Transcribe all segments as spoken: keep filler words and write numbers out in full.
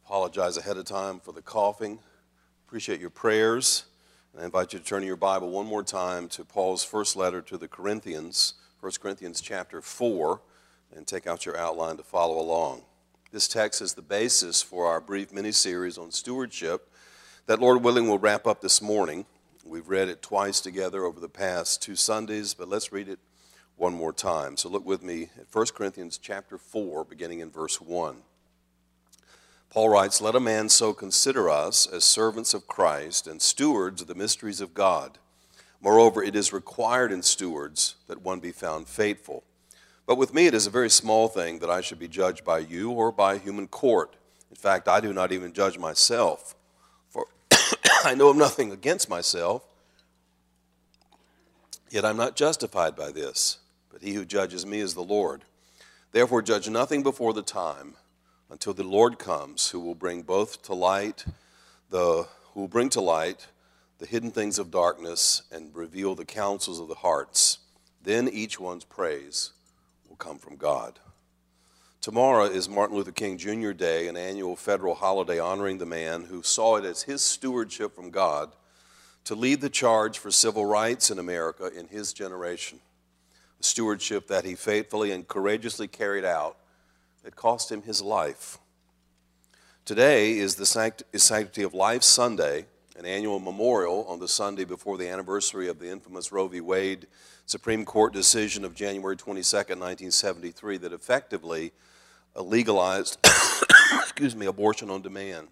Apologize ahead of time for the coughing. Appreciate your prayers. And I invite you to turn your Bible one more time to Paul's first letter to the Corinthians, First Corinthians chapter four, and take out your outline to follow along. This text is the basis for our brief mini-series on stewardship that, Lord willing, will wrap up this morning. We've read it twice together over the past two Sundays, but let's read it one more time. So look with me at First Corinthians chapter four, beginning in verse one. Paul writes, "Let a man so consider us as servants of Christ and stewards of the mysteries of God. Moreover, it is required in stewards that one be found faithful. But with me it is a very small thing that I should be judged by you or by human court. In fact, I do not even judge myself, for I know of nothing against myself, yet I'm not justified by this. But he who judges me is the Lord. Therefore judge nothing before the time, until the Lord comes, who will bring both to light the who will bring to light the hidden things of darkness and reveal the counsels of the hearts. Then each one's praise will come from God." Tomorrow is Martin Luther King Junior Day, an annual federal holiday honoring the man who saw it as his stewardship from God to lead the charge for civil rights in America in his generation. A stewardship that he faithfully and courageously carried out. It cost him his life. Today is the Sanct- is Sanctity of Life Sunday, an annual memorial on the Sunday before the anniversary of the infamous Roe v. Wade Supreme Court decision of January twenty-second, nineteen seventy-three that effectively legalized excuse me, abortion on demand.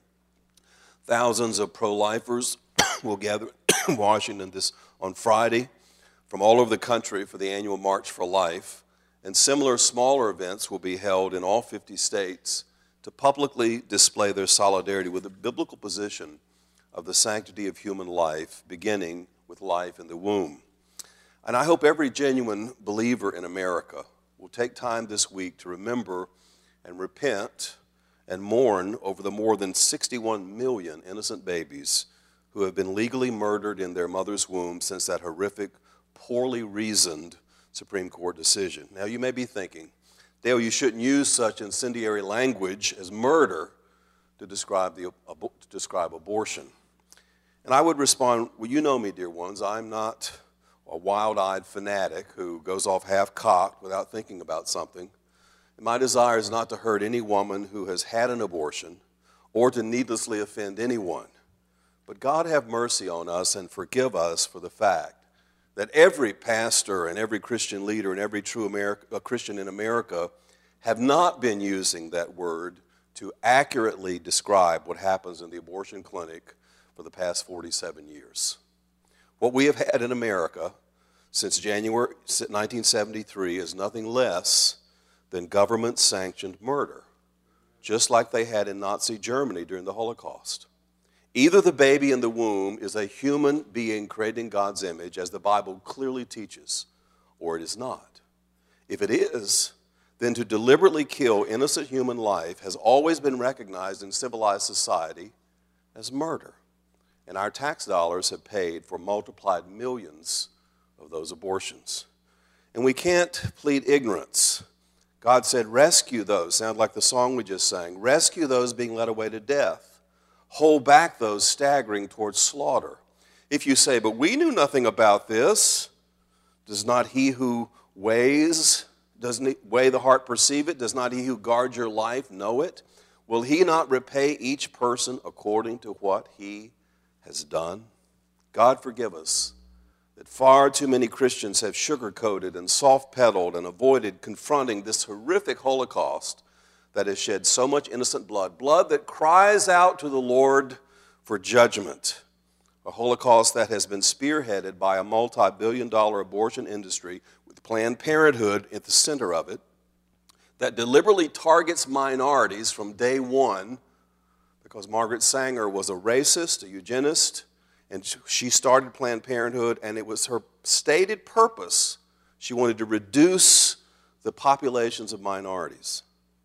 Thousands of pro-lifers will gather in Washington this on Friday from all over the country for the annual March for Life. And similar smaller events will be held in all fifty states to publicly display their solidarity with the biblical position of the sanctity of human life, beginning with life in the womb. And I hope every genuine believer in America will take time this week to remember and repent and mourn over the more than sixty-one million innocent babies who have been legally murdered in their mother's womb since that horrific, poorly reasoned Supreme Court decision. Now, you may be thinking, Dale, you shouldn't use such incendiary language as murder to describe, the, to describe abortion. And I would respond, well, you know me, dear ones, I'm not a wild-eyed fanatic who goes off half-cocked without thinking about something. And my desire is not to hurt any woman who has had an abortion or to needlessly offend anyone. But God have mercy on us and forgive us for the fact that every pastor and every Christian leader and every true America, Christian in America have not been using that word to accurately describe what happens in the abortion clinic for the past forty-seven years. What we have had in America since January nineteen seventy-three is nothing less than government-sanctioned murder, just like they had in Nazi Germany during the Holocaust. Either the baby in the womb is a human being created in God's image, as the Bible clearly teaches, or it is not. If it is, then to deliberately kill innocent human life has always been recognized in civilized society as murder. And our tax dollars have paid for multiplied millions of those abortions. And we can't plead ignorance. God said, rescue those, sound like the song we just sang, rescue those being led away to death. Hold back those staggering towards slaughter. If you say, but we knew nothing about this, does not he who weighs, doesn't he weigh the heart perceive it? Does not he who guards your life know it? Will he not repay each person according to what he has done? God forgive us that far too many Christians have sugar-coated and soft-pedaled and avoided confronting this horrific Holocaust that has shed so much innocent blood, blood that cries out to the Lord for judgment, a Holocaust that has been spearheaded by a multi-billion dollar abortion industry with Planned Parenthood at the center of it, that deliberately targets minorities from day one, because Margaret Sanger was a racist, a eugenist, and she started Planned Parenthood, and it was her stated purpose. She wanted to reduce the populations of minorities.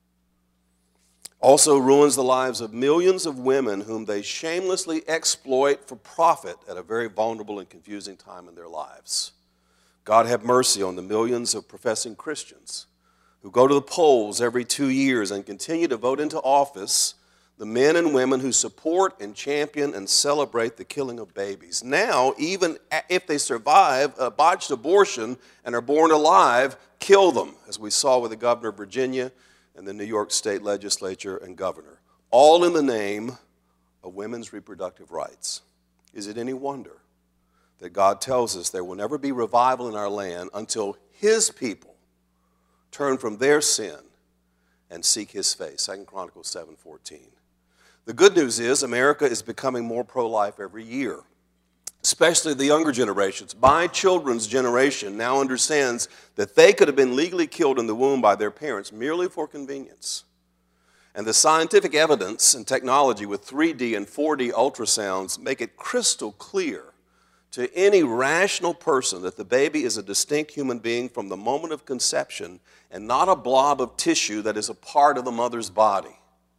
Also ruins the lives of millions of women whom they shamelessly exploit for profit at a very vulnerable and confusing time in their lives. God have mercy on the millions of professing Christians who go to the polls every two years and continue to vote into office the men and women who support and champion and celebrate the killing of babies. Now, even if they survive a botched abortion and are born alive, kill them, as we saw with the governor of Virginia and the New York State legislature and governor, all in the name of women's reproductive rights. Is it any wonder that God tells us there will never be revival in our land until his people turn from their sin and seek his face? Second Chronicles seven fourteen. The good news is America is becoming more pro-life every year, especially the younger generations. My children's generation now understands that they could have been legally killed in the womb by their parents merely for convenience. And the scientific evidence and technology with three D and four D ultrasounds make it crystal clear to any rational person that the baby is a distinct human being from the moment of conception and not a blob of tissue that is a part of the mother's body.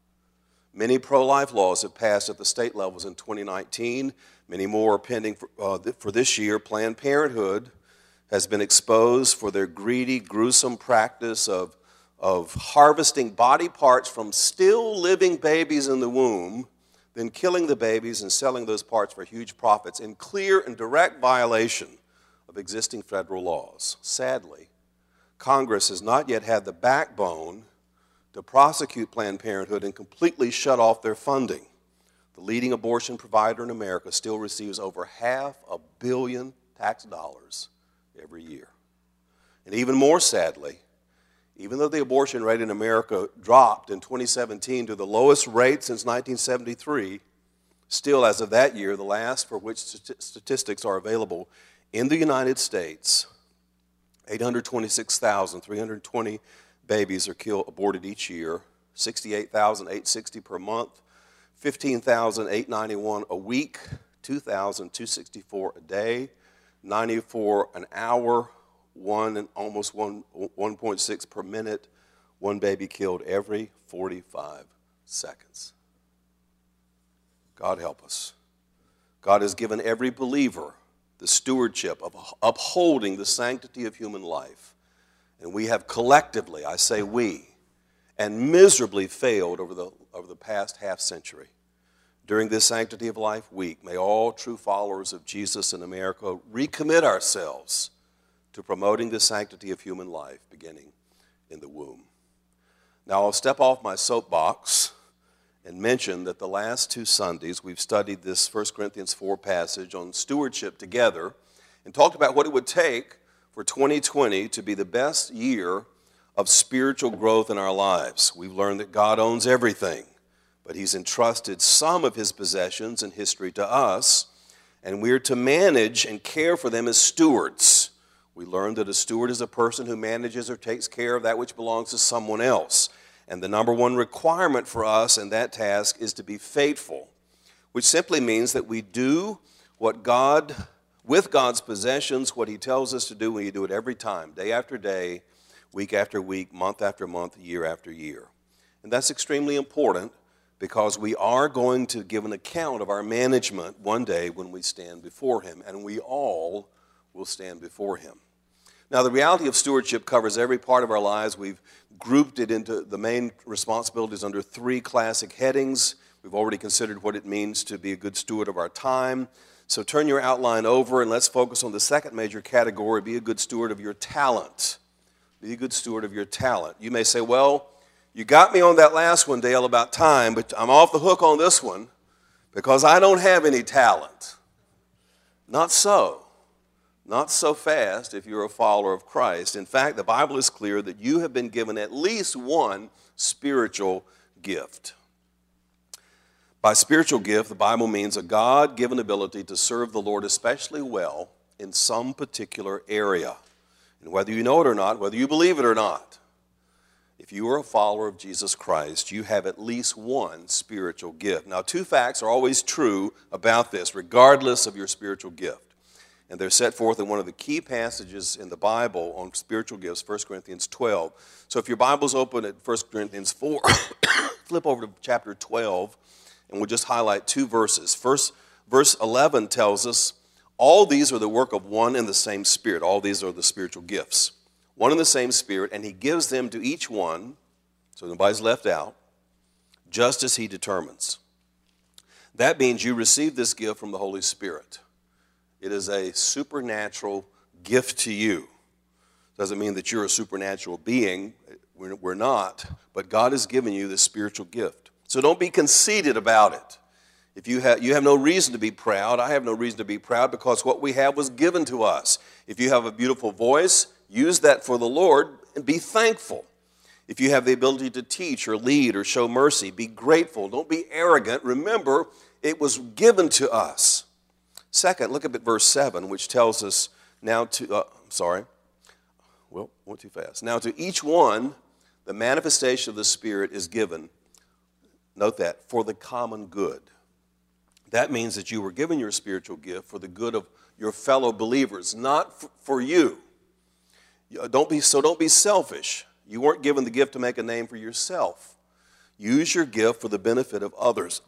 Many pro-life laws have passed at the state levels in twenty nineteen. Many more are pending for, uh, for this year. Planned Parenthood has been exposed for their greedy, gruesome practice of, of harvesting body parts from still living babies in the womb, then killing the babies and selling those parts for huge profits in clear and direct violation of existing federal laws. Sadly, Congress has not yet had the backbone to prosecute Planned Parenthood and completely shut off their funding. The leading abortion provider in America still receives over half a billion tax dollars every year. And even more sadly, even though the abortion rate in America dropped in twenty seventeen to the lowest rate since nineteen seventy-three, still as of that year, the last for which statistics are available, in the United States, eight hundred twenty-six thousand three hundred twenty babies are killed, aborted each year, sixty-eight thousand eight hundred sixty per month, fifteen thousand eight hundred ninety-one a week, two thousand two hundred sixty-four a day, ninety-four an hour, one and almost one, one point six per minute, one baby killed every forty-five seconds. God help us. God has given every believer the stewardship of upholding the sanctity of human life. And we have collectively, I say we, and miserably failed over the, over the past half century. During this Sanctity of Life week, may all true followers of Jesus in America recommit ourselves to promoting the sanctity of human life, beginning in the womb. Now, I'll step off my soapbox and mention that the last two Sundays we've studied this First Corinthians four passage on stewardship together and talked about what it would take for twenty twenty to be the best year of spiritual growth in our lives. We've learned that God owns everything, but he's entrusted some of his possessions and history to us, and we're to manage and care for them as stewards. We learned that a steward is a person who manages or takes care of that which belongs to someone else. And the number one requirement for us in that task is to be faithful, which simply means that we do what God, with God's possessions, what he tells us to do, and we do it every time, day after day, week after week, month after month, year after year. And that's extremely important because we are going to give an account of our management one day when we stand before him, and we all will stand before him. Now, the reality of stewardship covers every part of our lives. We've grouped it into the main responsibilities under three classic headings. We've already considered what it means to be a good steward of our time. So turn your outline over and let's focus on the second major category, be a good steward of your talent. Be a good steward of your talent. You may say, well, you got me on that last one, Dale, about time, but I'm off the hook on this one because I don't have any talent. Not so. Not so fast if you're a follower of Christ. In fact, the Bible is clear that you have been given at least one spiritual gift. By spiritual gift, the Bible means a God-given ability to serve the Lord especially well in some particular area. And whether you know it or not, whether you believe it or not, if you are a follower of Jesus Christ, you have at least one spiritual gift. Now, two facts are always true about this, regardless of your spiritual gift. And they're set forth in one of the key passages in the Bible on spiritual gifts, First Corinthians twelve. So if your Bible's open at First Corinthians four, flip over to chapter twelve, and we'll just highlight two verses. First, verse eleven tells us, all these are the work of one and the same Spirit. All these are the spiritual gifts. One and the same Spirit, and he gives them to each one, so nobody's left out, just as he determines. That means you receive this gift from the Holy Spirit. It is a supernatural gift to you. Doesn't mean that you're a supernatural being. We're, we're not. But God has given you this spiritual gift. So don't be conceited about it. If you have, you have no reason to be proud. I have no reason to be proud because what we have was given to us. If you have a beautiful voice, use that for the Lord and be thankful. If you have the ability to teach or lead or show mercy, be grateful. Don't be arrogant. Remember, it was given to us. Second, look at verse seven, which tells us now to, uh, sorry, well, went too fast. Now to each one, the manifestation of the Spirit is given, note that, for the common good. That means that you were given your spiritual gift for the good of your fellow believers, not for you. Don't be, so don't be selfish. You weren't given the gift to make a name for yourself. Use your gift for the benefit of others.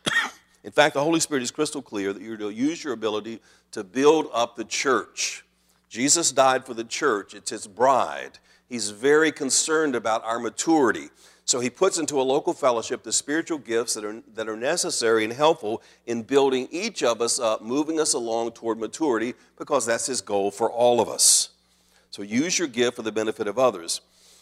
In fact, the Holy Spirit is crystal clear that you're to use your ability to build up the church. Jesus died for the church. It's his bride. He's very concerned about our maturity. So he puts into a local fellowship the spiritual gifts that are, that are necessary and helpful in building each of us up, moving us along toward maturity, because that's his goal for all of us. So use your gift for the benefit of others.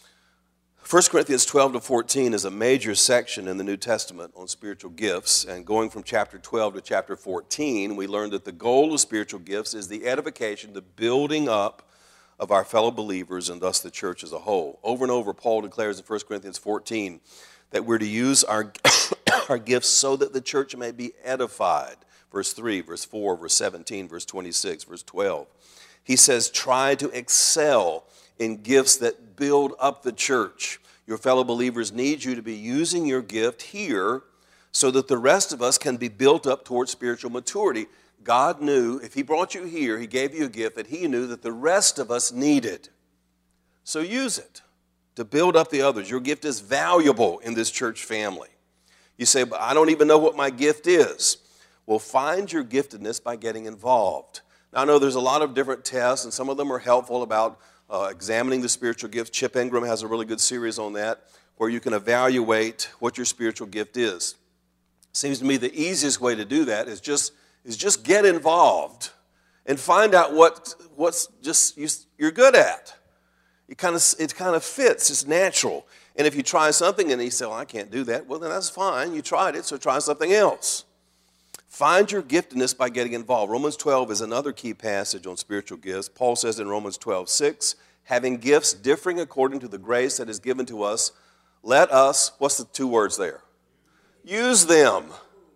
First Corinthians twelve to fourteen is a major section in the New Testament on spiritual gifts. And going from chapter twelve to chapter fourteen, we learned that the goal of spiritual gifts is the edification, the building up of our fellow believers and thus the church as a whole. Over and over, Paul declares in First Corinthians fourteen that we're to use our, our gifts so that the church may be edified. Verse three, verse four, verse seventeen, verse twenty-six, verse twelve. He says, try to excel in gifts that build up the church. Your fellow believers need you to be using your gift here so that the rest of us can be built up towards spiritual maturity. God knew if he brought you here, he gave you a gift that he knew that the rest of us needed. So use it to build up the others. Your gift is valuable in this church family. You say, but I don't even know what my gift is. Well, find your giftedness by getting involved. Now, I know there's a lot of different tests, and some of them are helpful about uh, examining the spiritual gifts. Chip Ingram has a really good series on that where you can evaluate what your spiritual gift is. Seems to me the easiest way to do that is just is just get involved and find out what what's just you, you're good at. It kind of it kind of fits. It's natural. And if you try something and you say, well, I can't do that, well, then that's fine. You tried it, so try something else. Find your giftedness by getting involved. Romans twelve is another key passage on spiritual gifts. Paul says in Romans twelve six, having gifts differing according to the grace that is given to us, let us, what's the two words there? Use them.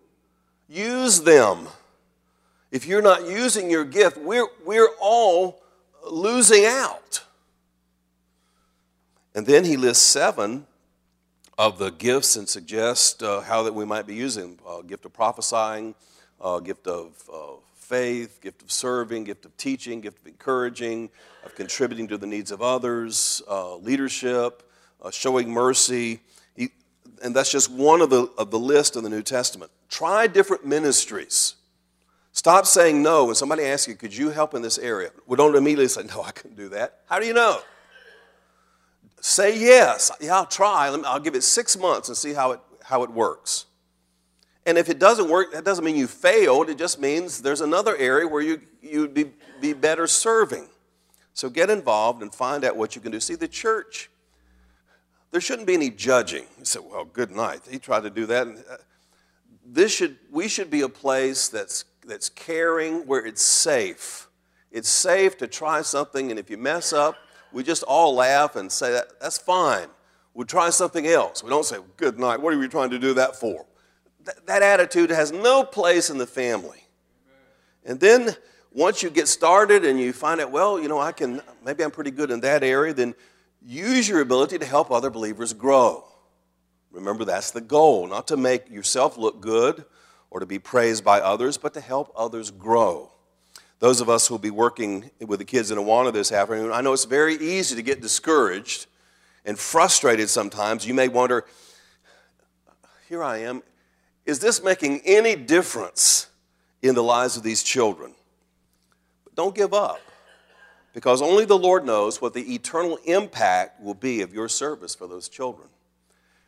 Use them. If you're not using your gift, we're, we're all losing out. And then he lists seven of the gifts and suggests uh, how that we might be using them. Uh, gift of prophesying, uh, gift of uh, faith, gift of serving, gift of teaching, gift of encouraging, of contributing to the needs of others, uh, leadership, uh, showing mercy. He, and that's just one of the, of the list in the New Testament. Try different ministries. Stop saying no when somebody asks you, could you help in this area? Well, don't immediately say, no, I couldn't do that. How do you know? Say yes. Yeah, I'll try. I'll give it six months and see how it, how it works. And if it doesn't work, that doesn't mean you failed. It just means there's another area where you, you'd be, be better serving. So get involved and find out what you can do. See, the church, there shouldn't be any judging. You say, well, good night. He tried to do that. This should, we should be a place that's, that's caring, where it's safe. It's safe to try something, and if you mess up, we just all laugh and say, that, that's fine. We'll try something else. We don't say, good night, what are you trying to do that for? Th- that attitude has no place in the family. And then once you get started and you find out, well, you know, I can, maybe I'm pretty good in that area, then use your ability to help other believers grow. Remember, that's the goal, not to make yourself look good or to be praised by others, but to help others grow. Those of us who will be working with the kids in Awana this afternoon, I know it's very easy to get discouraged and frustrated sometimes. You may wonder, here I am, is this making any difference in the lives of these children? But don't give up, because only the Lord knows what the eternal impact will be of your service for those children.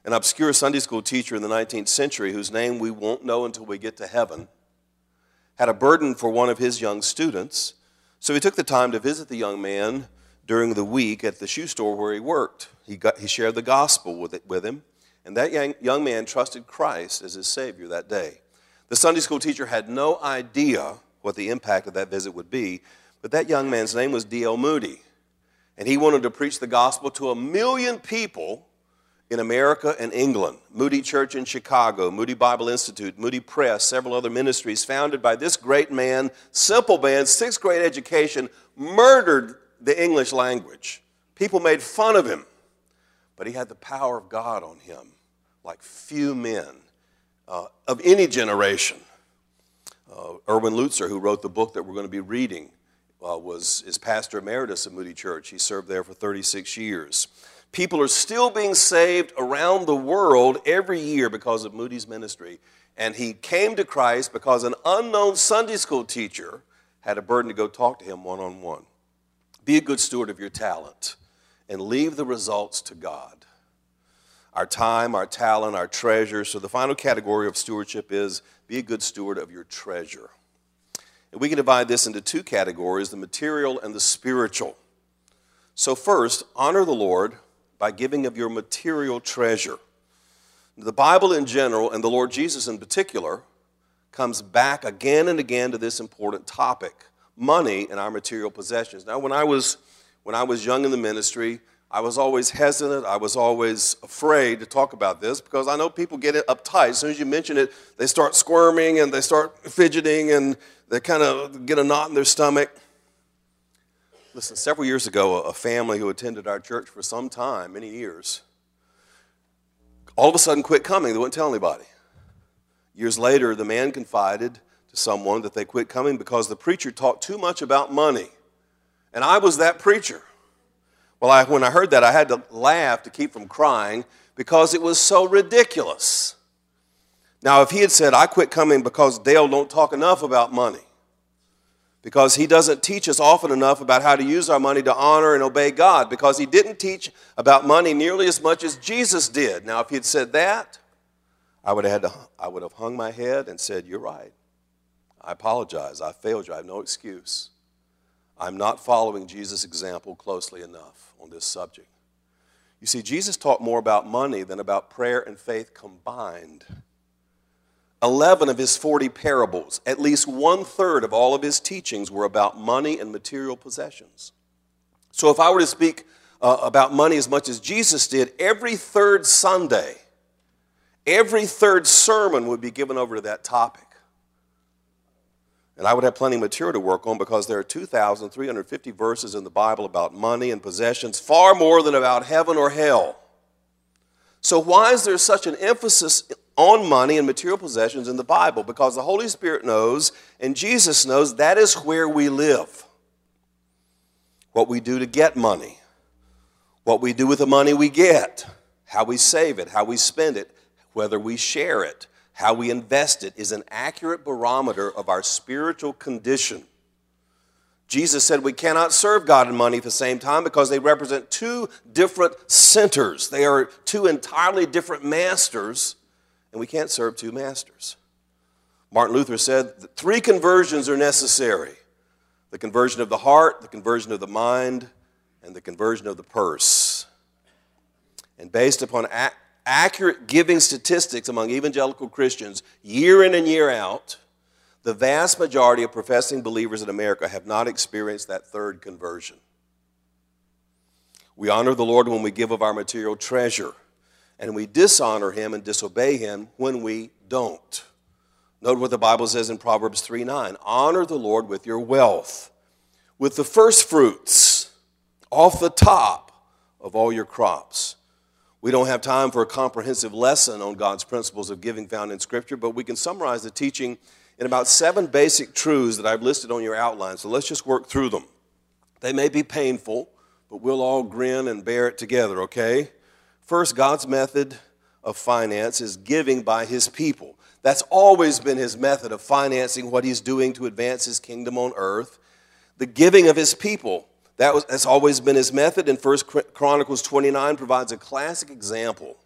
an obscure Sunday school teacher in the nineteenth century, whose name we won't know until we get to heaven, had a burden for one of his young students, so he took the time to visit the young man during the week at the shoe store where he worked. He, got, he shared the gospel with, it, with him, and that young, young man trusted Christ as his Savior that day. The Sunday school teacher had no idea what the impact of that visit would be, but that young man's name was D L Moody, and he wanted to preach the gospel to a million people in America and England. Moody Church in Chicago, Moody Bible Institute, Moody Press, several other ministries founded by this great man, simple man, sixth grade education, murdered the English language. People made fun of him, but he had the power of God on him like few men uh, of any generation. Uh, Erwin Lutzer, who wrote the book that we're going to be reading, uh, was is pastor emeritus at Moody Church. He served there for thirty-six years. People are still being saved around the world every year because of Moody's ministry. And he came to Christ because an unknown Sunday school teacher had a burden to go talk to him one-on-one. Be a good steward of your talent and leave the results to God. Our time, our talent, our treasure. So the final category of stewardship is be a good steward of your treasure. And we can divide this into two categories, the material and the spiritual. So first, honor the Lord by giving of your material treasure. The Bible in general, and the Lord Jesus in particular, comes back again and again to this important topic, money and our material possessions. Now, when I was when I was young in the ministry, I was always hesitant. I was always afraid to talk about this because I know people get it uptight. As soon as you mention it, they start squirming and they start fidgeting and they kind of get a knot in their stomach. Listen, several years ago, a family who attended our church for some time, many years, all of a sudden quit coming. They wouldn't tell anybody. Years later, the man confided to someone that they quit coming because the preacher talked too much about money. And I was that preacher. Well, I, when I heard that, I had to laugh to keep from crying because it was so ridiculous. Now, if he had said, I quit coming because Dale don't talk enough about money, because he doesn't teach us often enough about how to use our money to honor and obey God, because he didn't teach about money nearly as much as Jesus did. Now, if he had said that, I would have had to, I would have hung my head and said, you're right. I apologize. I failed you. I have no excuse. I'm not following Jesus' example closely enough on this subject. You see, Jesus taught more about money than about prayer and faith combined. Eleven of his forty parables, at least one-third of all of his teachings were about money and material possessions. So if I were to speak uh, about money as much as Jesus did, every third Sunday, every third sermon would be given over to that topic. And I would have plenty of material to work on because there are two thousand three hundred fifty verses in the Bible about money and possessions, far more than about heaven or hell. So why is there such an emphasis on money and material possessions in the Bible? Because the Holy Spirit knows and Jesus knows that is where we live. What we do to get money, what we do with the money we get, how we save it, how we spend it, whether we share it, how we invest it is an accurate barometer of our spiritual condition. Jesus said we cannot serve God and money at the same time because they represent two different centers. They are two entirely different masters, and we can't serve two masters. Martin Luther said that three conversions are necessary: the conversion of the heart, the conversion of the mind, and the conversion of the purse. And based upon a- accurate giving statistics among evangelical Christians, year in and year out, the vast majority of professing believers in America have not experienced that third conversion. We honor the Lord when we give of our material treasure, and we dishonor him and disobey him when we don't. Note what the Bible says in Proverbs three nine. Honor the Lord with your wealth, with the first fruits, off the top of all your crops. We don't have time for a comprehensive lesson on God's principles of giving found in Scripture, but we can summarize the teaching in about seven basic truths that I've listed on your outline. So let's just work through them. They may be painful, but we'll all grin and bear it together, okay? First, God's method of finance is giving by his people. That's always been his method of financing what he's doing to advance his kingdom on earth. The giving of his people, that was, that's always been his method, and First Chronicles twenty-nine provides a classic example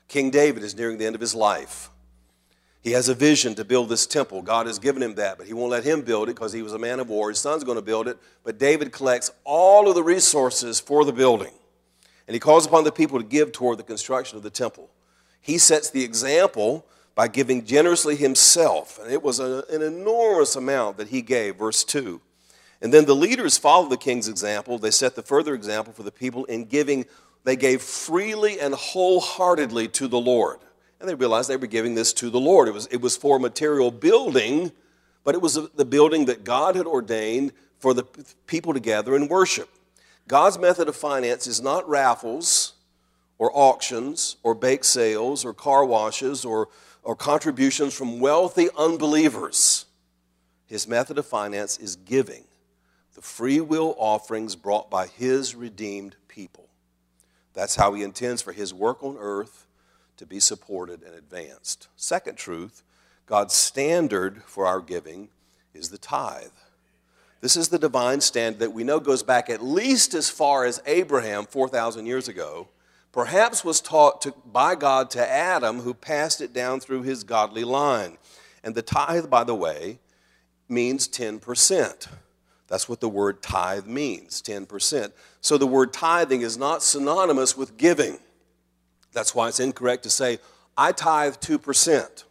King David is nearing the end of his life. He has a vision to build this temple. God has given him that, but he won't let him build it because he was a man of war. His son's going to build it, but David collects all of the resources for the building, and he calls upon the people to give toward the construction of the temple. He sets the example by giving generously himself, and it was a, an enormous amount that he gave, verse two. And then the leaders followed the king's example. They set the further example for the people in giving. They gave freely and wholeheartedly to the Lord. And they realized they were giving this to the Lord. It was, it was for material building, but it was the building that God had ordained for the people to gather and worship. God's method of finance is not raffles or auctions or bake sales or car washes or, or contributions from wealthy unbelievers. His method of finance is giving, the free will offerings brought by his redeemed people. That's how he intends for his work on earth to be supported and advanced. Second truth, God's standard for our giving is the tithe. This is the divine standard that we know goes back at least as far as Abraham four thousand years ago, perhaps was taught to, by God to Adam, who passed it down through his godly line. And the tithe, by the way, means ten percent. That's what the word tithe means, ten percent. So the word tithing is not synonymous with giving. That's why it's incorrect to say, I tithe two percent,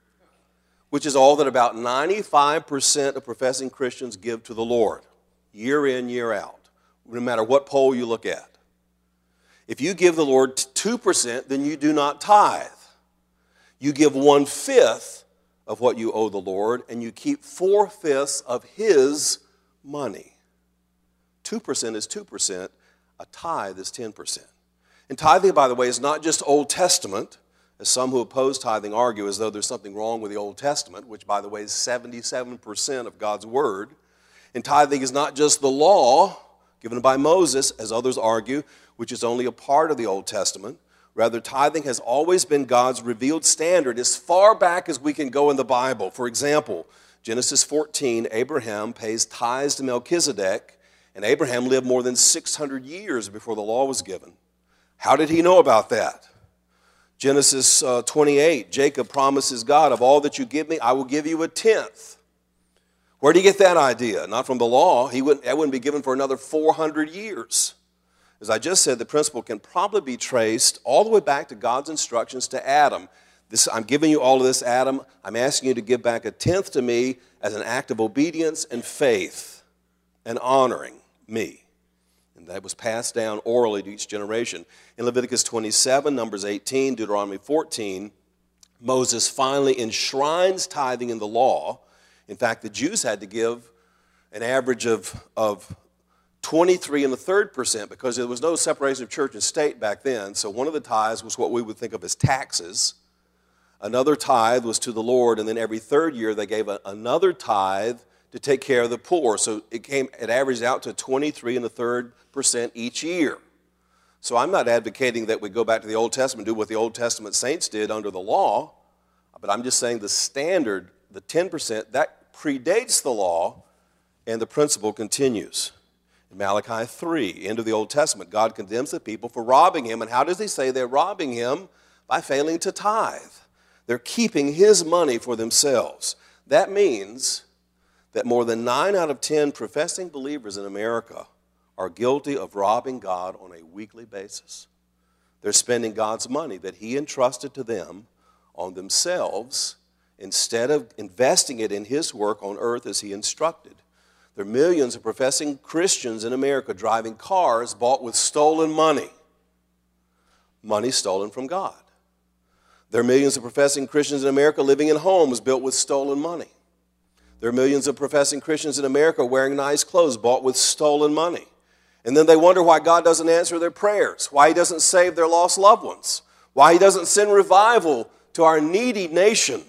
which is all that about ninety-five percent of professing Christians give to the Lord, year in, year out, no matter what poll you look at. If you give the Lord two percent, then you do not tithe. You give one-fifth of what you owe the Lord, and you keep four-fifths of his money. two percent is two percent. A tithe is ten percent. And tithing, by the way, is not just Old Testament, as some who oppose tithing argue as though there's something wrong with the Old Testament, which, by the way, is seventy-seven percent of God's Word. And tithing is not just the law given by Moses, as others argue, which is only a part of the Old Testament. Rather, tithing has always been God's revealed standard as far back as we can go in the Bible. For example, Genesis fourteen, Abraham pays tithes to Melchizedek, and Abraham lived more than six hundred years before the law was given. How did he know about that? Genesis uh, twenty-eight, Jacob promises God, of all that you give me, I will give you a tenth. Where did he get that idea? Not from the law. He wouldn't, that wouldn't be given for another four hundred years. As I just said, the principle can probably be traced all the way back to God's instructions to Adam. This, I'm giving you all of this, Adam. I'm asking you to give back a tenth to me as an act of obedience and faith and honoring me. And that was passed down orally to each generation. In Leviticus twenty-seven, Numbers eighteen, Deuteronomy fourteen, Moses finally enshrines tithing in the law. In fact, the Jews had to give an average of, of twenty-three and a third percent because there was no separation of church and state back then. So one of the tithes was what we would think of as taxes. Another tithe was to the Lord, and then every third year they gave a, another tithe to take care of the poor. So it came, it averaged out to twenty-three and a third percent each year. So I'm not advocating that we go back to the Old Testament and do what the Old Testament saints did under the law, but I'm just saying the standard, the ten percent, that predates the law, and the principle continues. In Malachi three, end of the Old Testament, God condemns the people for robbing him, and how does he say they're robbing him? By failing to tithe. They're keeping his money for themselves. That means that more than nine out of ten professing believers in America are guilty of robbing God on a weekly basis. They're spending God's money that he entrusted to them on themselves instead of investing it in his work on earth as he instructed. There are millions of professing Christians in America driving cars bought with stolen money. Money stolen from God. There are millions of professing Christians in America living in homes built with stolen money. There are millions of professing Christians in America wearing nice clothes bought with stolen money. And then they wonder why God doesn't answer their prayers, why he doesn't save their lost loved ones, why he doesn't send revival to our needy nation.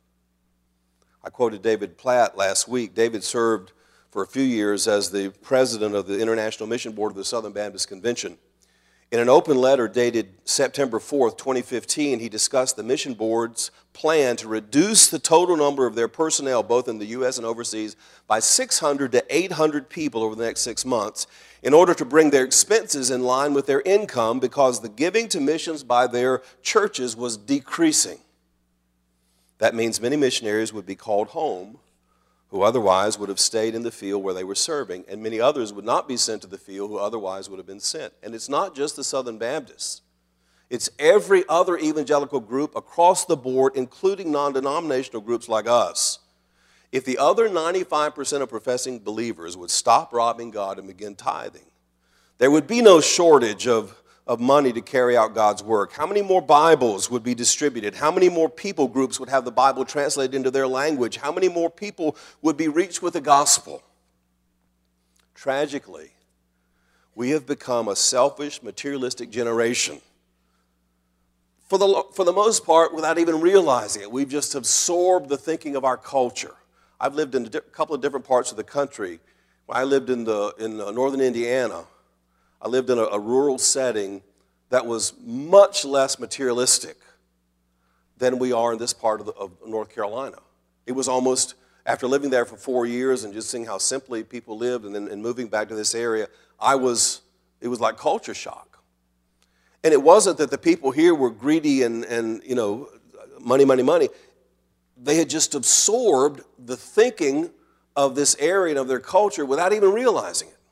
I quoted David Platt last week. David served for a few years as the president of the International Mission Board of the Southern Baptist Convention. In an open letter dated September fourth, twenty fifteen, he discussed the mission board's plan to reduce the total number of their personnel, both in the U S and overseas, by six hundred to eight hundred people over the next six months in order to bring their expenses in line with their income because the giving to missions by their churches was decreasing. That means many missionaries would be called home who otherwise would have stayed in the field where they were serving, and many others would not be sent to the field who otherwise would have been sent. And it's not just the Southern Baptists. It's every other evangelical group across the board, including non-denominational groups like us. If the other ninety-five percent of professing believers would stop robbing God and begin tithing, there would be no shortage of, of money to carry out God's work. How many more Bibles would be distributed? How many more people groups would have the Bible translated into their language? How many more people would be reached with the gospel? Tragically, we have become a selfish, materialistic generation. For the, for the most part, without even realizing it, we've just absorbed the thinking of our culture. I've lived in a di- couple of different parts of the country. When I lived in, the, in uh, northern Indiana, I lived in a, a rural setting that was much less materialistic than we are in this part of, the, of North Carolina. It was almost, after living there for four years and just seeing how simply people lived and then and moving back to this area, I was, it was like culture shock. And it wasn't that the people here were greedy and, and, you know, money, money, money. They had just absorbed the thinking of this area and of their culture without even realizing it.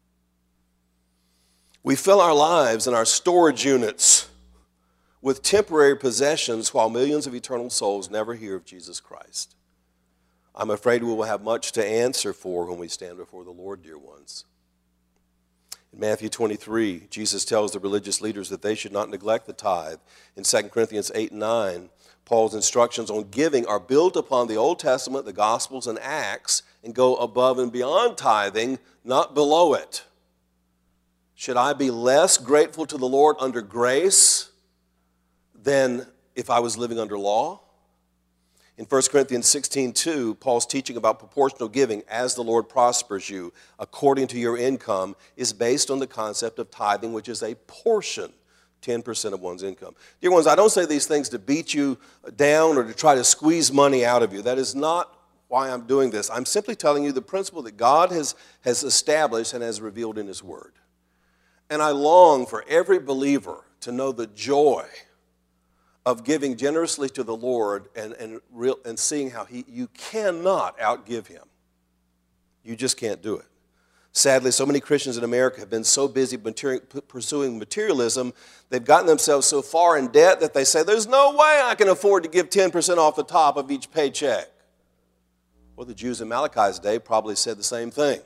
We fill our lives and our storage units with temporary possessions while millions of eternal souls never hear of Jesus Christ. I'm afraid we will have much to answer for when we stand before the Lord, dear ones. In Matthew twenty-three, Jesus tells the religious leaders that they should not neglect the tithe. In Second Corinthians eight and nine, Paul's instructions on giving are built upon the Old Testament, the Gospels, and Acts, and go above and beyond tithing, not below it. Should I be less grateful to the Lord under grace than if I was living under law? In First Corinthians sixteen two, Paul's teaching about proportional giving as the Lord prospers you according to your income is based on the concept of tithing, which is a portion, ten percent of one's income. Dear ones, I don't say these things to beat you down or to try to squeeze money out of you. That is not why I'm doing this. I'm simply telling you the principle that God has, has established and has revealed in His Word. And I long for every believer to know the joy of giving generously to the Lord and, and, real, and seeing how he, you cannot outgive Him. You just can't do it. Sadly, so many Christians in America have been so busy materi- pursuing materialism, they've gotten themselves so far in debt that they say, there's no way I can afford to give ten percent off the top of each paycheck. Well, the Jews in Malachi's day probably said the same thing.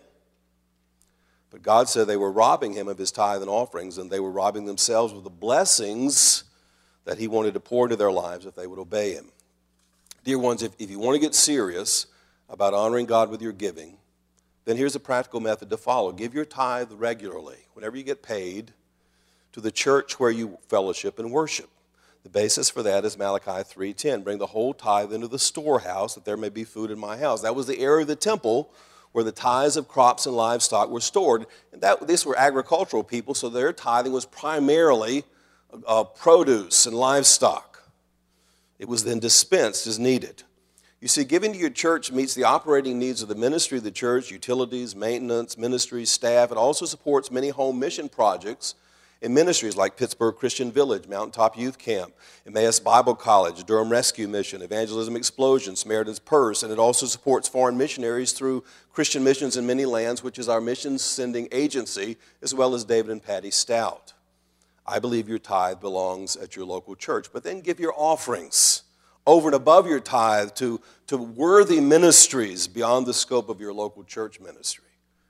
But God said they were robbing Him of His tithe and offerings, and they were robbing themselves of the blessings that He wanted to pour into their lives if they would obey Him. Dear ones, if, if you want to get serious about honoring God with your giving, then here's a practical method to follow. Give your tithe regularly, whenever you get paid, to the church where you fellowship and worship. The basis for that is Malachi three ten. Bring the whole tithe into the storehouse, that there may be food in my house. That was the area of the temple where the tithes of crops and livestock were stored. And that these were agricultural people, so their tithing was primarily uh, produce and livestock. It was then dispensed as needed. You see, giving to your church meets the operating needs of the ministry of the church, utilities, maintenance, ministry, staff. It also supports many home mission projects in ministries like Pittsburgh Christian Village, Mountaintop Youth Camp, Emmaus Bible College, Durham Rescue Mission, Evangelism Explosion, Samaritan's Purse, and it also supports foreign missionaries through Christian Missions in Many Lands, which is our missions sending agency, as well as David and Patty Stout. I believe your tithe belongs at your local church, but then give your offerings over and above your tithe to, to worthy ministries beyond the scope of your local church ministry.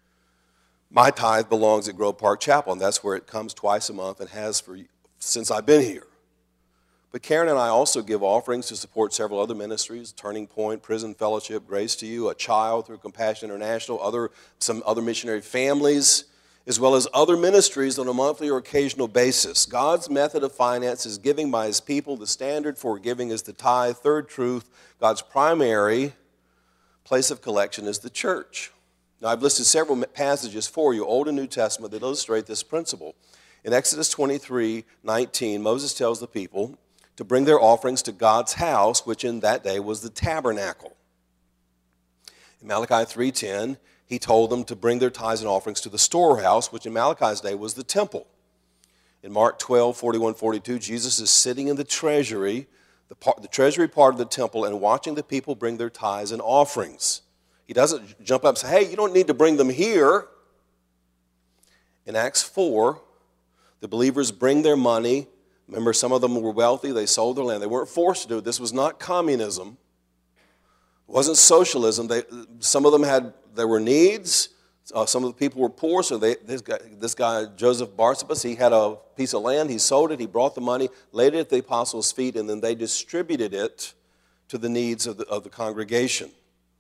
My tithe belongs at Grove Park Chapel, and that's where it comes twice a month and has for since I've been here. But Karen and I also give offerings to support several other ministries, Turning Point, Prison Fellowship, Grace to You, A Child through Compassion International, other some other missionary families, as well as other ministries on a monthly or occasional basis. God's method of finance is giving by His people. The standard for giving is the tithe. Third truth, God's primary place of collection is the church. Now, I've listed several passages for you, Old and New Testament, that illustrate this principle. In Exodus twenty-three nineteen, Moses tells the people to bring their offerings to God's house, which in that day was the tabernacle. In Malachi three ten, he told them to bring their tithes and offerings to the storehouse, which in Malachi's day was the temple. In Mark twelve forty-one forty-two, Jesus is sitting in the treasury, the, part, the treasury part of the temple, and watching the people bring their tithes and offerings. He doesn't jump up and say, hey, you don't need to bring them here. In Acts four, the believers bring their money. Remember, some of them were wealthy. They sold their land. They weren't forced to do it. This was not communism. It wasn't socialism. They, some of them had, there were needs. Uh, some of the people were poor. So they, this, guy, this guy, Joseph Barsabas, he had a piece of land. He sold it. He brought the money, laid it at the apostles' feet, and then they distributed it to the needs of the, of the congregation.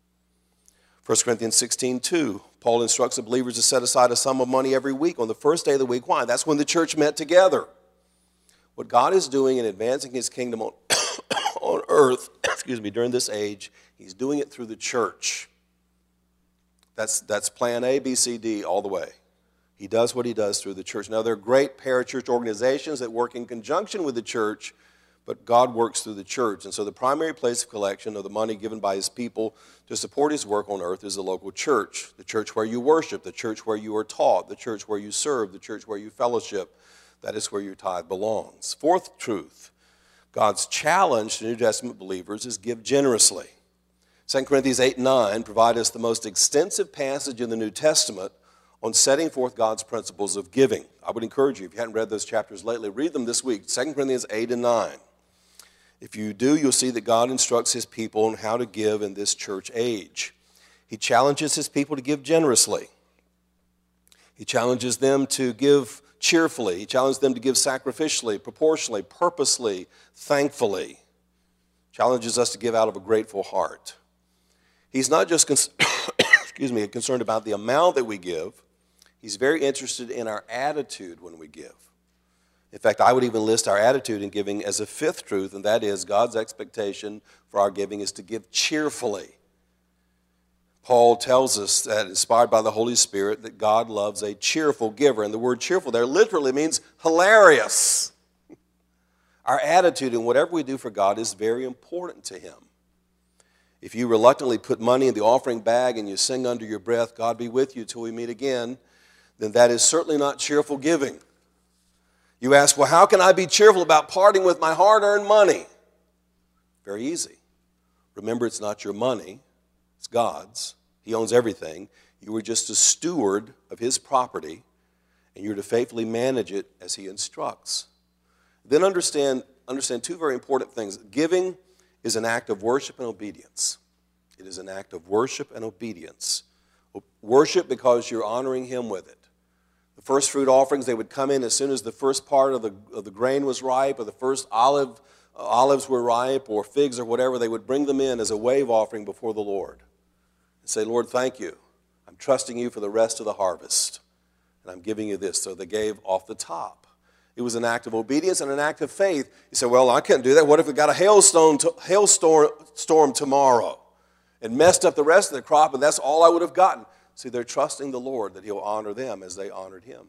First Corinthians sixteen two, Paul instructs the believers to set aside a sum of money every week on the first day of the week. Why? That's when the church met together. What God is doing in advancing his kingdom on, on earth, excuse me, during this age, he's doing it through the church. That's, that's plan A, B, C, D, all the way. He does what he does through the church. Now, there are great parachurch organizations that work in conjunction with the church, but God works through the church. And so the primary place of collection of the money given by his people to support his work on earth is the local church, the church where you worship, the church where you are taught, the church where you serve, the church where you fellowship. That is where your tithe belongs. Fourth truth, God's challenge to New Testament believers is give generously. Second Corinthians eight nine provide us the most extensive passage in the New Testament on setting forth God's principles of giving. I would encourage you, if you hadn't read those chapters lately, read them this week, Second Corinthians eight and nine. If you do, you'll see that God instructs his people on how to give in this church age. He challenges his people to give generously. He challenges them to give cheerfully. He challenges them to give sacrificially, proportionally, purposely, thankfully. Challenges us to give out of a grateful heart. He's not just con- excuse me, concerned about the amount that we give. He's very interested in our attitude when we give. In fact, I would even list our attitude in giving as a fifth truth, and that is God's expectation for our giving is to give cheerfully. Paul tells us that, inspired by the Holy Spirit, that God loves a cheerful giver. And the word cheerful there literally means hilarious. Our attitude in whatever we do for God is very important to him. If you reluctantly put money in the offering bag and you sing under your breath, God be with you till we meet again, then that is certainly not cheerful giving. You ask, well, how can I be cheerful about parting with my hard-earned money? Very easy. Remember, it's not your money. It's God's. He owns everything. You are just a steward of his property, and you're to faithfully manage it as he instructs. Then understand, understand two very important things. Giving is an act of worship and obedience. It is an act of worship and obedience. Worship because you're honoring him with it. The first fruit offerings, they would come in as soon as the first part of the, of the grain was ripe, or the first olive, uh, olives were ripe, or figs or whatever. They would bring them in as a wave offering before the Lord. And say, Lord, thank you. I'm trusting you for the rest of the harvest. And I'm giving you this. So they gave off the top. It was an act of obedience and an act of faith. You say, well, I can't do that. What if we got a hailstone to, hailstorm storm tomorrow and messed up the rest of the crop, and that's all I would have gotten? See, they're trusting the Lord that he'll honor them as they honored him.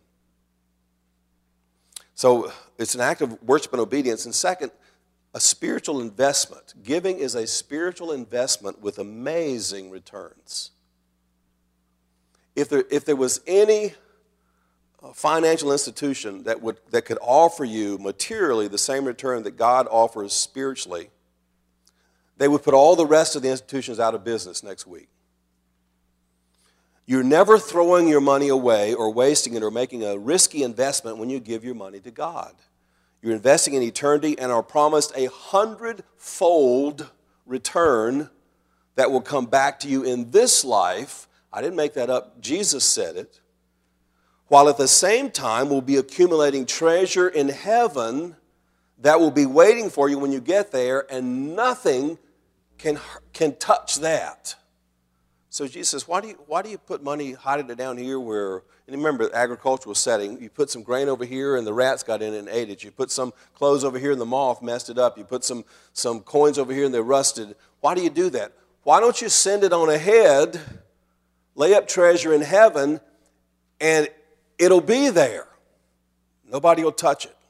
So it's an act of worship and obedience. And second, a spiritual investment. Giving is a spiritual investment with amazing returns. If there, if there was any financial institution that would that could offer you materially the same return that God offers spiritually, they would put all the rest of the institutions out of business next week. You're never throwing your money away or wasting it or making a risky investment when you give your money to God. You're investing in eternity and are promised a hundredfold return that will come back to you in this life. I didn't make that up. Jesus said it. While at the same time we'll be accumulating treasure in heaven that will be waiting for you when you get there, and nothing can, can touch that. So Jesus says, why do you, why do you put money, hiding it down here where, and remember the agricultural setting, you put some grain over here and the rats got in it and ate it. You put some clothes over here and the moth messed it up. You put some, some coins over here and they rusted. Why do you do that? Why don't you send it on ahead, lay up treasure in heaven, and it'll be there? Nobody will touch it.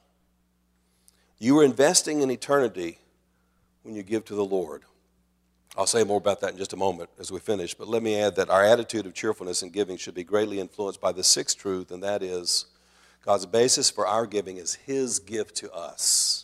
You are investing in eternity when you give to the Lord. I'll say more about that in just a moment as we finish, but let me add that our attitude of cheerfulness and giving should be greatly influenced by the sixth truth, and that is God's basis for our giving is his gift to us.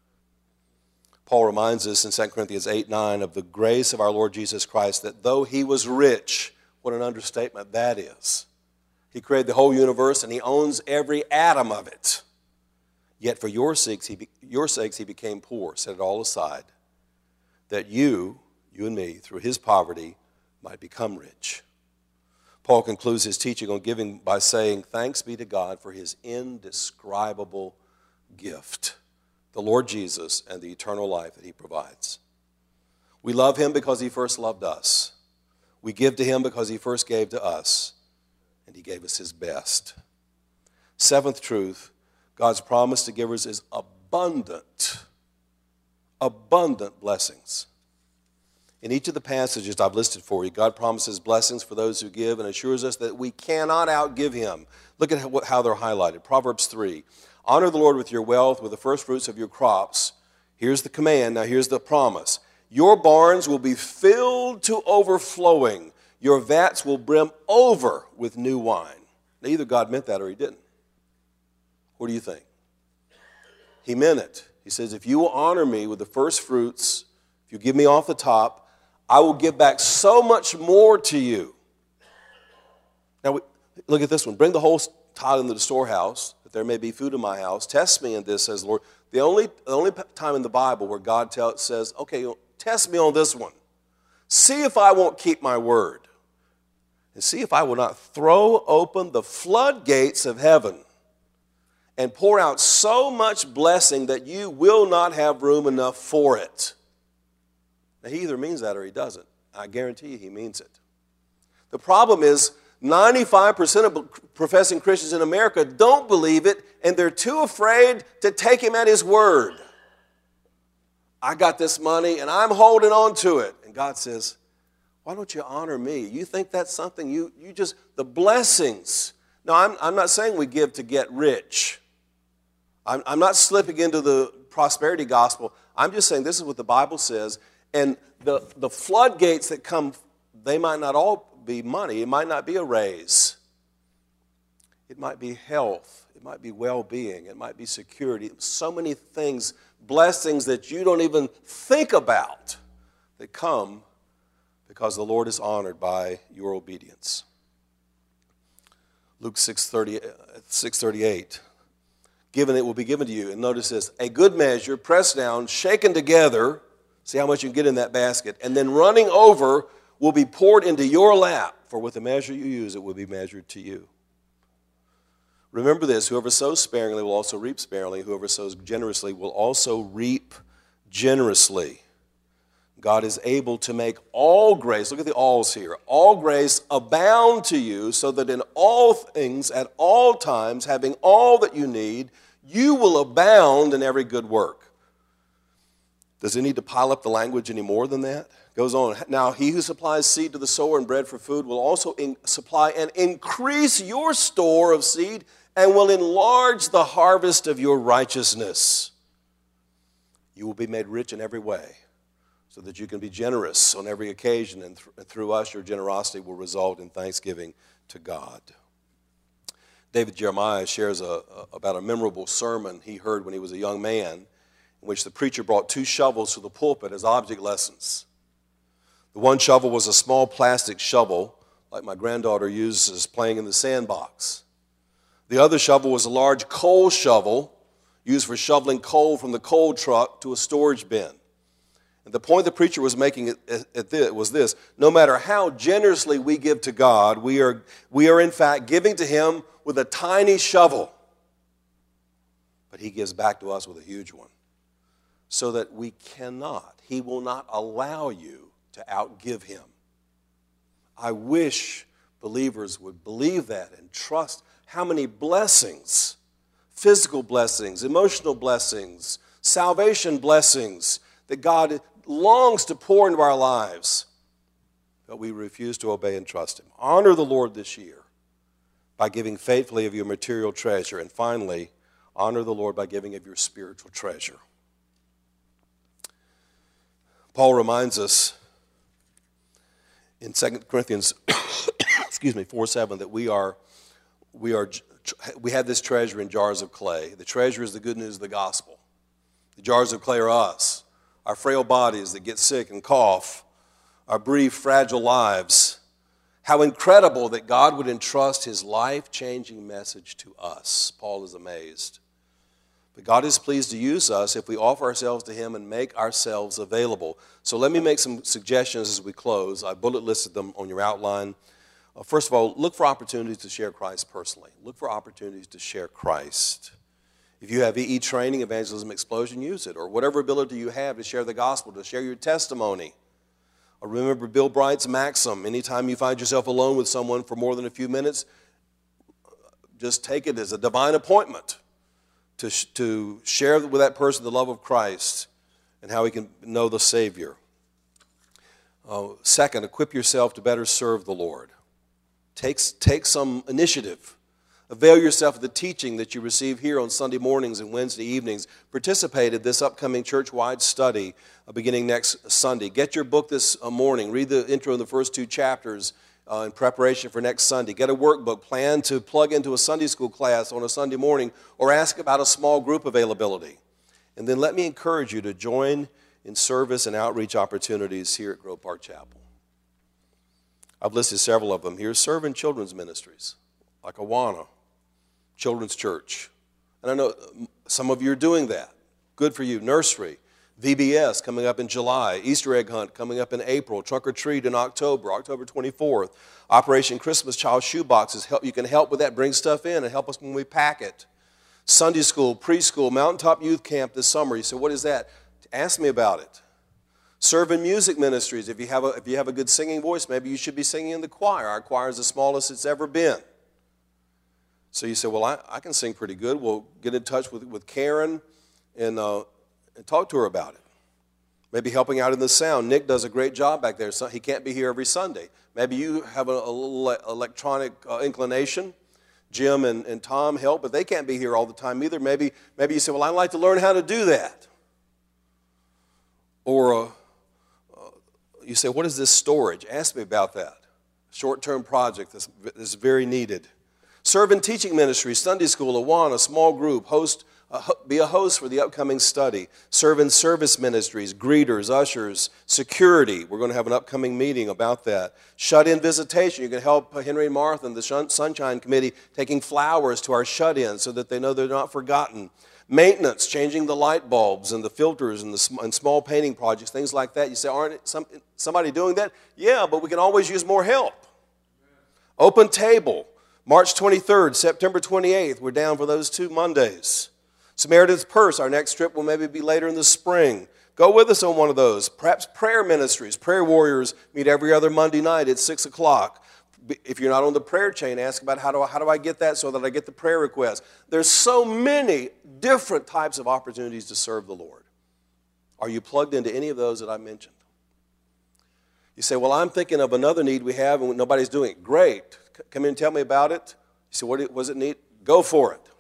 Paul reminds us in Second Corinthians eight nine of the grace of our Lord Jesus Christ, that though he was rich, what an understatement that is. He created the whole universe and he owns every atom of it. Yet for your sakes, he, be, your sakes he became poor, set it all aside, that you, you and me, through his poverty, might become rich. Paul concludes his teaching on giving by saying, thanks be to God for his indescribable gift, the Lord Jesus and the eternal life that he provides. We love him because he first loved us. We give to him because he first gave to us, and he gave us his best. Seventh truth, God's promise to givers is abundant, abundant blessings. In each of the passages I've listed for you, God promises blessings for those who give and assures us that we cannot outgive him. Look at how they're highlighted. Proverbs three, honor the Lord with your wealth, with the first fruits of your crops. Here's the command, now here's the promise. Your barns will be filled to overflowing. Your vats will brim over with new wine. Now, either God meant that or he didn't. What do you think? He meant it. He says, if you will honor me with the first fruits, if you give me off the top, I will give back so much more to you. Now, we, look at this one. Bring the whole tithe into the storehouse, that there may be food in my house. Test me in this, says the Lord. The only, the only time in the Bible where God tell, says, okay, test me on this one. See if I won't keep my word. And see if I will not throw open the floodgates of heaven and pour out so much blessing that you will not have room enough for it. Now, he either means that or he doesn't. I guarantee you he means it. The problem is ninety-five percent of professing Christians in America don't believe it, and they're too afraid to take him at his word. I got this money, and I'm holding on to it. And God says, why don't you honor me? You think that's something you, you just, the blessings. Now, I'm, I'm not saying we give to get rich. I'm, I'm not slipping into the prosperity gospel. I'm just saying this is what the Bible says. And the, the floodgates that come, they might not all be money. It might not be a raise. It might be health. It might be well-being. It might be security. So many things, blessings that you don't even think about that come because the Lord is honored by your obedience. Luke six thirty-eight. Given it will be given to you. And notice this, a good measure, pressed down, shaken together. See how much you can get in that basket. And then running over will be poured into your lap. For with the measure you use, it will be measured to you. Remember this, whoever sows sparingly will also reap sparingly. Whoever sows generously will also reap generously. God is able to make all grace, look at the alls here, all grace abound to you, so that in all things, at all times, having all that you need, you will abound in every good work. Does it need to pile up the language any more than that? Goes on. Now, he who supplies seed to the sower and bread for food will also in, supply and increase your store of seed and will enlarge the harvest of your righteousness. You will be made rich in every way, so that you can be generous on every occasion, and th- through us your generosity will result in thanksgiving to God. David Jeremiah shares a, a, about a memorable sermon he heard when he was a young man, in which the preacher brought two shovels to the pulpit as object lessons. The one shovel was a small plastic shovel, like my granddaughter uses playing in the sandbox. The other shovel was a large coal shovel used for shoveling coal from the coal truck to a storage bin. And the point the preacher was making at this was this: no matter how generously we give to God, we are, we are in fact giving to him with a tiny shovel. But he gives back to us with a huge one. So that we cannot, he will not allow you to outgive him. I wish believers would believe that and trust how many blessings, physical blessings, emotional blessings, salvation blessings that God longs to pour into our lives, but we refuse to obey and trust him. Honor the Lord this year by giving faithfully of your material treasure. And finally, Honor the Lord by giving of your spiritual treasure. Paul reminds us in Second Corinthians excuse me, four seven that we are we are we have this treasure in jars of clay. The treasure is the good news of the gospel. The jars of clay are us, our frail bodies that get sick and cough, our brief, fragile lives. How incredible that God would entrust his life-changing message to us. Paul is amazed. But God is pleased to use us if we offer ourselves to him and make ourselves available. So let me make some suggestions as we close. I bullet listed them on your outline. Uh, first of all, look for opportunities to share Christ personally. Look for opportunities to share Christ. If you have E E training, Evangelism Explosion, use it. Or whatever ability you have to share the gospel, to share your testimony. Or remember Bill Bright's maxim, anytime you find yourself alone with someone for more than a few minutes, just take it as a divine appointment to, to share with that person the love of Christ and how he can know the Savior. Uh, second, equip yourself to better serve the Lord. Take, take some initiative. Avail yourself of the teaching that you receive here on Sunday mornings and Wednesday evenings. Participate in this upcoming church-wide study uh, beginning next Sunday. Get your book this uh, morning. Read the intro in the first two chapters uh, in preparation for next Sunday. Get a workbook. Plan to plug into a Sunday school class on a Sunday morning or ask about a small group availability. And then let me encourage you to join in service and outreach opportunities here at Grove Park Chapel. I've listed several of them here. Serve in children's ministries like Awana Children's Church. And I know some of you are doing that. Good for you. Nursery, V B S coming up in July, Easter egg hunt coming up in April, trunk or treat in October, October twenty-fourth. Operation Christmas Child Shoe Boxes. Help, you can help with that. Bring stuff in and help us when we pack it. Sunday school, preschool, Mountaintop Youth Camp this summer. You say, what is that? Ask me about it. Serve in music ministries. If you have a, if you have a good singing voice, maybe you should be singing in the choir. Our choir is the smallest it's ever been. So you say, well, I, I can sing pretty good. Well, get in touch with, with Karen and, uh, and talk to her about it. Maybe helping out in the sound. Nick does a great job back there. So he can't be here every Sunday. Maybe you have a, a little electronic uh, inclination. Jim and, and Tom help, but they can't be here all the time either. Maybe, maybe you say, well, I'd like to learn how to do that. Or uh, uh, you say, what is this storage? Ask me about that. Short-term project that's, that's very needed. Serve in teaching ministry, Sunday school, Awana, a small group, host, uh, be a host for the upcoming study. Serve in service ministries, greeters, ushers, security. We're going to have an upcoming meeting about that. Shut-in visitation. You can help Henry and Martha and the Sunshine Committee taking flowers to our shut-ins so that they know they're not forgotten. Maintenance, changing the light bulbs and the filters and, the, and small painting projects, things like that. You say, aren't some, somebody doing that? Yeah, but we can always use more help. Open table. March twenty-third, September twenty-eighth, we're down for those two Mondays. Samaritan's Purse, our next trip will maybe be later in the spring. Go with us on one of those. Perhaps prayer ministries. Prayer warriors meet every other Monday night at six o'clock. If you're not on the prayer chain, ask about how do I, how do I get that so that I get the prayer request. There's so many different types of opportunities to serve the Lord. Are you plugged into any of those that I mentioned? You say, well, I'm thinking of another need we have and nobody's doing it. Great. Come in and tell me about it. You say, what was it need? Go for it.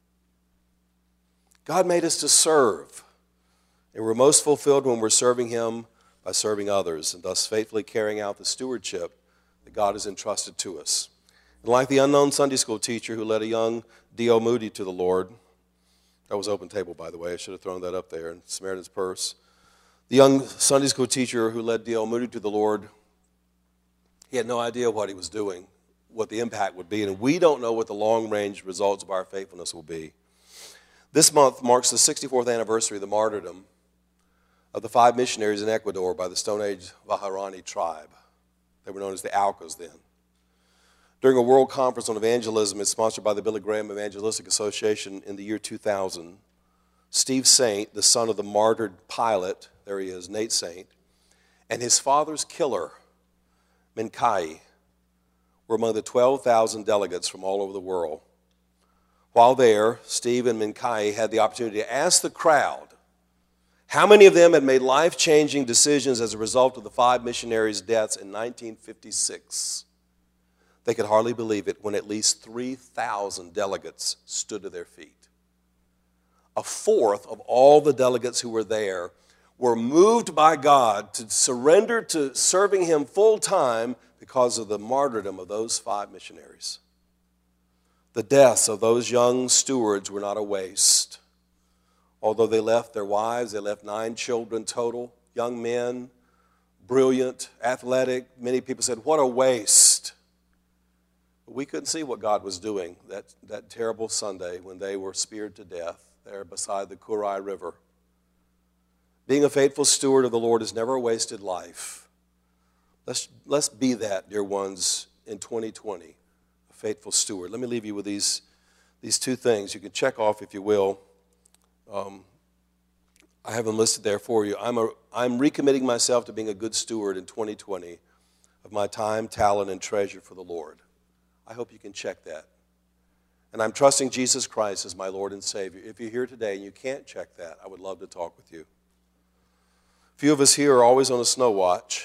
God made us to serve. And we're most fulfilled when we're serving him by serving others and thus faithfully carrying out the stewardship that God has entrusted to us. And like the unknown Sunday school teacher who led a young D L Moody to the Lord, that was open table, by the way. I should have thrown that up there in Samaritan's Purse. The young Sunday school teacher who led D L Moody to the Lord, he had no idea what he was doing, what the impact would be, and we don't know what the long-range results of our faithfulness will be. This month marks the sixty-fourth anniversary of the martyrdom of the five missionaries in Ecuador by the Stone Age Waharani tribe. They were known as the Aucas then. During a world conference on evangelism, it's sponsored by the Billy Graham Evangelistic Association in the year two thousand, Steve Saint, the son of the martyred pilot, there he is, Nate Saint, and his father's killer, Minkai, were among the twelve thousand delegates from all over the world. While there, Steve and Minkai had the opportunity to ask the crowd how many of them had made life-changing decisions as a result of the five missionaries' deaths in nineteen fifty-six. They could hardly believe it when at least three thousand delegates stood to their feet. a fourth of all the delegates who were there were moved by God to surrender to serving him full time because of the martyrdom of those five missionaries. The deaths of those young stewards were not a waste. Although they left their wives, they left nine children total, young men, brilliant, athletic. Many people said, what a waste. But we couldn't see what God was doing that, that terrible Sunday when they were speared to death there beside the Kurai River. Being a faithful steward of the Lord is never a wasted life. Let's, let's be that, dear ones, in twenty twenty, a faithful steward. Let me leave you with these, these two things. You can check off, if you will. Um, I have them listed there for you. I'm, a, I'm recommitting myself to being a good steward in twenty twenty of my time, talent, and treasure for the Lord. I hope you can check that. And I'm trusting Jesus Christ as my Lord and Savior. If you're here today and you can't check that, I would love to talk with you. A few of us here are always on a snow watch.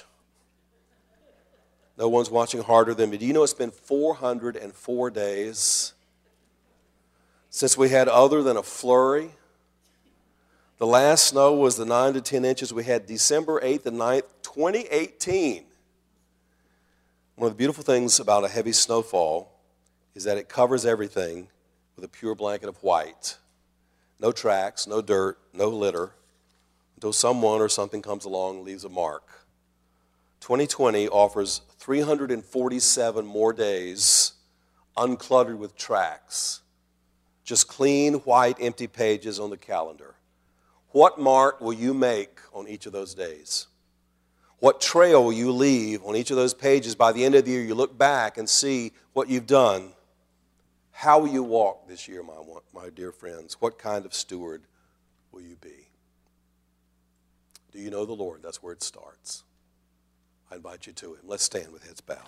No one's watching harder than me. Do you know it's been four hundred four days since we had other than a flurry? The last snow was the nine to ten inches we had December eighth and ninth, twenty eighteen. One of the beautiful things about a heavy snowfall is that it covers everything with a pure blanket of white. No tracks, no dirt, no litter, until someone or something comes along and leaves a mark. twenty twenty offers three hundred forty-seven more days uncluttered with tracks. Just clean, white, empty pages on the calendar. What mark will you make on each of those days? What trail will you leave on each of those pages? By the end of the year, you look back and see what you've done. How will you walk this year, my, my dear friends? What kind of steward will you be? Do you know the Lord? That's where it starts. I invite you to him. Let's stand with heads bowed.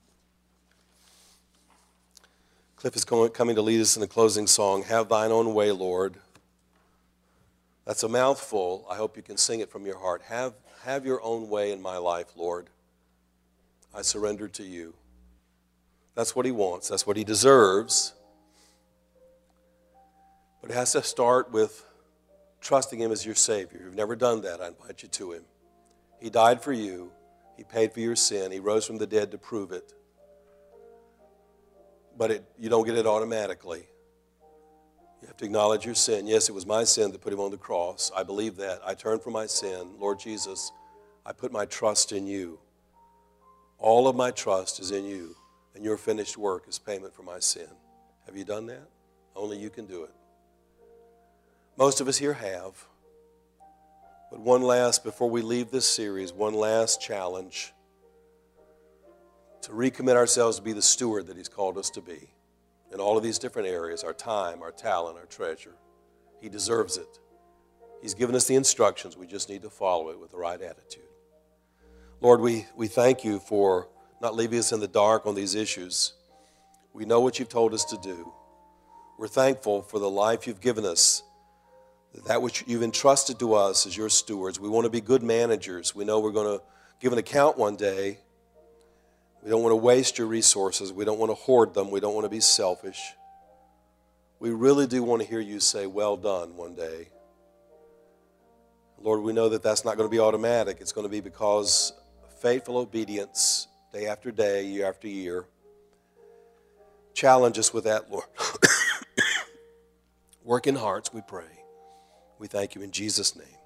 Cliff is coming to lead us in the closing song, Have Thine Own Way, Lord. That's a mouthful. I hope you can sing it from your heart. Have, have your own way in my life, Lord. I surrender to you. That's what he wants. That's what he deserves. But it has to start with trusting him as your Savior. If you've never done that, I invite you to him. He died for you. He paid for your sin. He rose from the dead to prove it. But it, you don't get it automatically. You have to acknowledge your sin. Yes, it was my sin that put him on the cross. I believe that. I turn from my sin. Lord Jesus, I put my trust in you. All of my trust is in you, and your finished work is payment for my sin. Have you done that? Only you can do it. Most of us here have. But one last, before we leave this series, one last challenge to recommit ourselves to be the steward that he's called us to be. In all of these different areas, our time, our talent, our treasure. He deserves it. He's given us the instructions. We just need to follow it with the right attitude. Lord, we, we thank you for not leaving us in the dark on these issues. We know what you've told us to do. We're thankful for the life you've given us, that which you've entrusted to us as your stewards. We want to be good managers. We know we're going to give an account one day. We don't want to waste your resources. We don't want to hoard them. We don't want to be selfish. We really do want to hear you say, well done, one day. Lord, we know that that's not going to be automatic. It's going to be because of faithful obedience, day after day, year after year. Challenge us with that, Lord. Work in hearts, we pray. We thank you in Jesus' name.